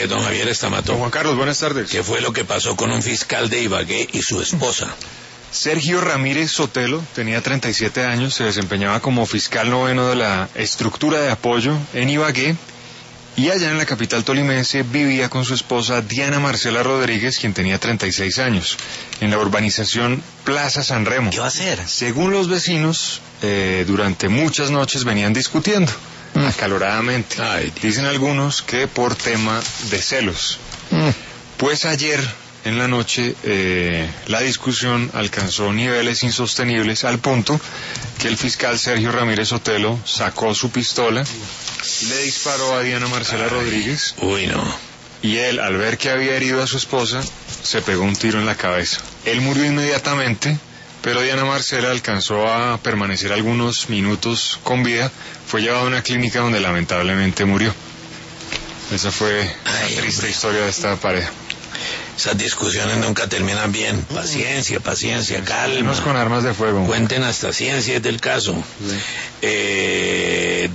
tardes, don Javier Estamato. Don Juan Carlos, buenas tardes. ¿Qué fue lo que pasó con un fiscal de Ibagué y su esposa? Sergio Ramírez Sotelo tenía 37 años, se desempeñaba como fiscal noveno de la estructura de apoyo en Ibagué y allá en la capital tolimense vivía con su esposa Diana Marcela Rodríguez, quien tenía 36 años, en la urbanización Plaza San Remo. ¿Qué va a hacer? Según los vecinos, durante muchas noches venían discutiendo acaloradamente. Dicen algunos que por tema de celos. Pues ayer en la noche la discusión alcanzó niveles insostenibles al punto que el fiscal Sergio Ramírez Sotelo sacó su pistola, le disparó a Diana Marcela Rodríguez. Uy, no. Y él, al ver que había herido a su esposa, se pegó un tiro en la cabeza. Él murió inmediatamente, pero Diana Marcela alcanzó a permanecer algunos minutos con vida. Fue llevado a una clínica donde lamentablemente murió. Esa fue la triste historia de esta pareja. Esas discusiones nunca terminan bien. Paciencia, calma. Con armas de fuego. Cuenten hasta ciencias del caso. Sí.